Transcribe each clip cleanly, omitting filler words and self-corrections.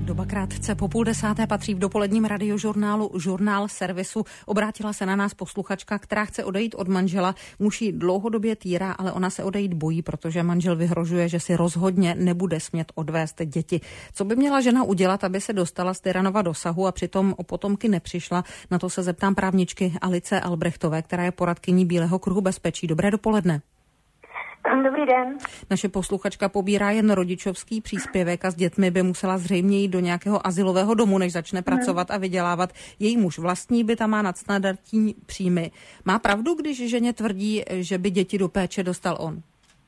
Doba krátce po 9:30 patří v dopoledním radiožurnálu Žurnál Servisu. Obrátila se na nás posluchačka, která chce odejít od manžela. Muž ji dlouhodobě týrá, ale ona se odejít bojí, protože manžel vyhrožuje, že si rozhodně nebude smět odvést děti. Co by měla žena udělat, aby se dostala z tyranova dosahu a přitom o potomky nepřišla? Na to se zeptám právničky Alice Albrechtové, která je poradkyní Bílého kruhu bezpečí. Dobré dopoledne. Dobrý den. Naše posluchačka pobírá jen rodičovský příspěvek a s dětmi by musela zřejmě jít do nějakého azylového domu, než začne pracovat a vydělávat. Její muž vlastní byt a má nadstandardní příjmy. Má pravdu, když ženě tvrdí, že by děti do péče dostal on?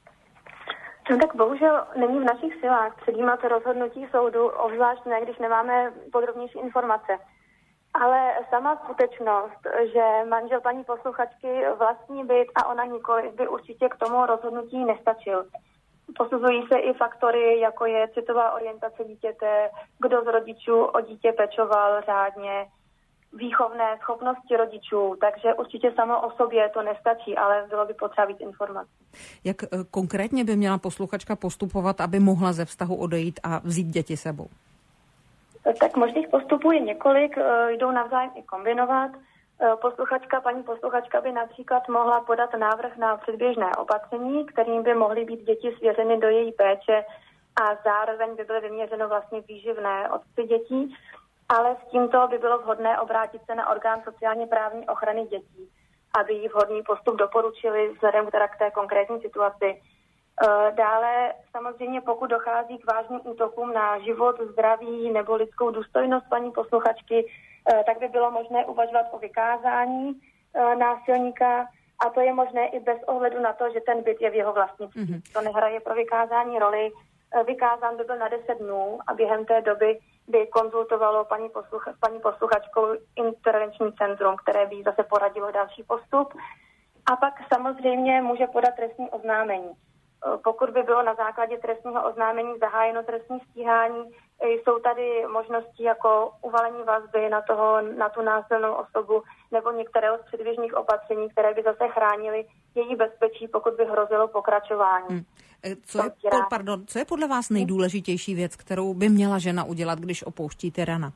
No tak bohužel není v našich silách předjímat rozhodnutí soudu, obzvlášť ne, když nemáme podrobnější informace. Ale sama skutečnost, že manžel paní posluchačky vlastní byt a ona nikoli, by určitě k tomu rozhodnutí nestačil. Posuzují se i faktory, jako je citová orientace dítěte, kdo z rodičů o dítě pečoval řádně, výchovné schopnosti rodičů, takže určitě samo o sobě to nestačí, ale bylo by potřeba víc informací. Jak konkrétně by měla posluchačka postupovat, aby mohla ze vztahu odejít a vzít děti sebou? Tak možných postupů je několik, jdou navzájem i kombinovat. Paní posluchačka by například mohla podat návrh na předběžné opatření, kterým by mohly být děti svěřeny do její péče a zároveň by bylo vyměřeno vlastně výživné otci dětí, ale s tímto by bylo vhodné obrátit se na orgán sociálně právní ochrany dětí, aby jí vhodný postup doporučili vzhledem k té konkrétní situaci. Dále samozřejmě, pokud dochází k vážným útokům na život, zdraví nebo lidskou důstojnost paní posluchačky, tak by bylo možné uvažovat o vykázání násilníka a to je možné i bez ohledu na to, že ten byt je v jeho vlastnictví. To nehraje pro vykázání roli. Vykázán by byl na 10 dnů a během té doby by konzultovalo paní posluchačkou intervenční centrum, které by zase poradilo další postup. A pak samozřejmě může podat trestní oznámení. Pokud by bylo na základě trestního oznámení zahájeno trestní stíhání, jsou tady možnosti jako uvalení vazby na tu násilnou osobu nebo některého z předběžných opatření, které by zase chránily její bezpečí, pokud by hrozilo pokračování. Co je podle vás nejdůležitější věc, kterou by měla žena udělat, když opouští tyrana?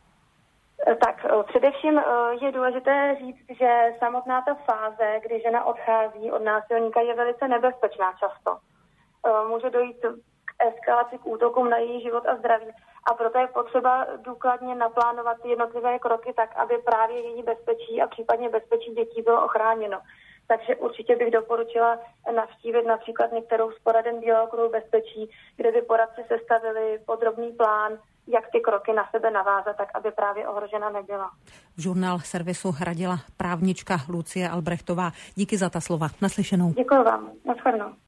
Tak především je důležité říct, že samotná ta fáze, kdy žena odchází od násilníka, je velice nebezpečná často. Může dojít k eskalaci, k útokům na její život a zdraví a proto je potřeba důkladně naplánovat jednotlivé kroky tak, aby právě její bezpečí a případně bezpečí dětí bylo ochráněno. Takže určitě bych doporučila navštívit například některou z poraden Bílého kruhu bezpečí, kde by poradci sestavili podrobný plán, jak ty kroky na sebe navázat, tak aby právě ohrožena nebyla. V Žurnál Servisu radila právnička Lucie Albrechtová. Díky za ta slova. Naslyšenou. Děkuji vám. Naschledanou.